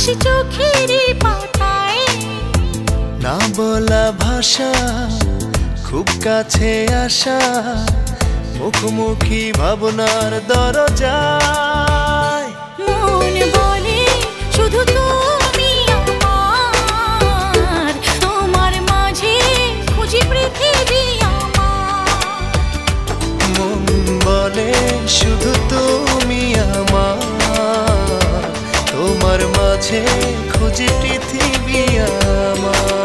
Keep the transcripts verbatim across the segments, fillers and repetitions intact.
ভাসি চোখের পাতায়। না বলা ভাষা খুব কাছে আসা, মুখোমুখি ভাবনার দরজায়। মন বলে শুধু তুমি আমার, তোমার মাঝে খুঁজি পৃথিবী আমার। মন বলে শুধু তুমি আমার, তোমার মাঝে খুঁজি পৃথিবী আমার।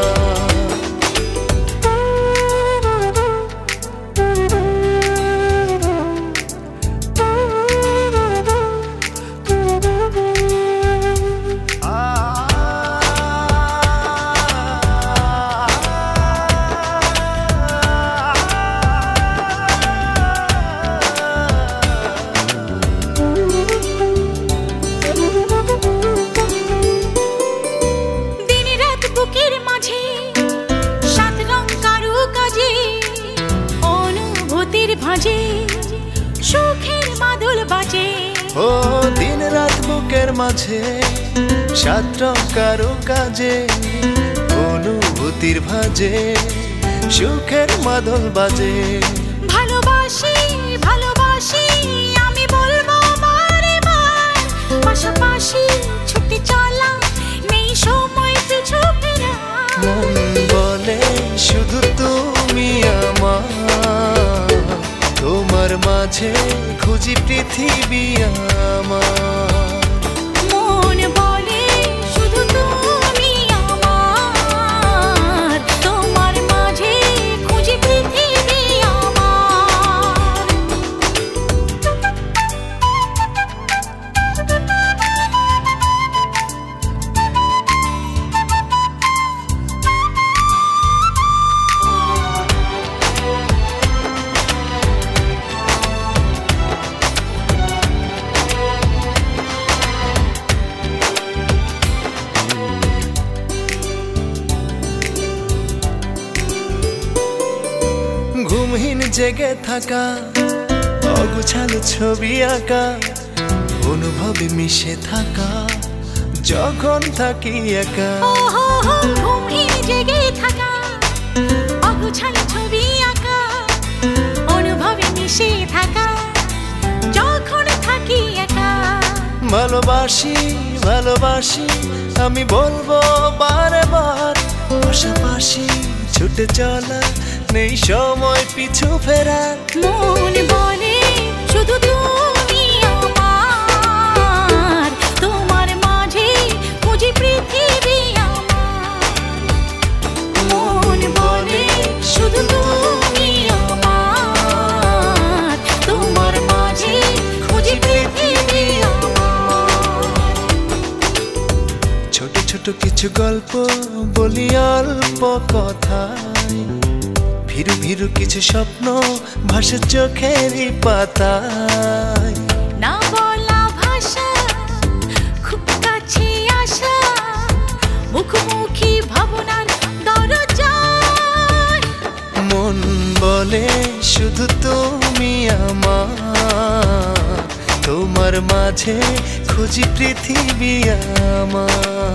ভাজে সুখের মাদুল বাজে। ও দিন রাত বুকের মাঝে সাত রং কারো কাজে, অনুভূতির ভাজে সুখের মাদল বাজে। ভালোবাসি ভালোবাসি আমি বলবো বারে বার, পাশাপাশি ছুটে চলা নেই সময় পিছু ফেরা। মন বলে শুধু তুমি আমার, তোমার মাঝে খুঁজি পৃথিবী আমার। মন বলে শুধু তুমি আমার, তোমার মাঝে খুঁজি পৃথিবী আমার। ঘুমহীন জেগে থাকা, অগুছালো ছবি আঁকা, অনুভবে মিশে থাকা যখন থাকি একা। ঘুমহীন জেগে থাকা, অগুছালো ছবি আঁকা, অনুভবে মিশে থাকা যখন থাকি একা। ভালোবাসি ভালোবাসি আমি বলবো বারে বার, পাশাপাশি ছুটে চলা নেই সময় পিছু ফেরা। মন বলে শুধু তুমি আমার, তোমার মাঝে খুঁজি পৃথিবী আমার। মন বলে শুধু তুমি আমার, তোমার মাঝে খুঁজি পৃথিবী আমার। ছোট ছোট কিছু গল্প বলি অল্প কথায়, ভীরু ভীরু কিছু স্বপ্ন ভাসে চোখেরই পাতায়। না বলা ভাষা খুব কাছে আসা, মুখোমুখি ভাবনার দরজায়। মন বলে শুধু তুমি আমার, তোমার মাঝে খুঁজি পৃথিবী আমার।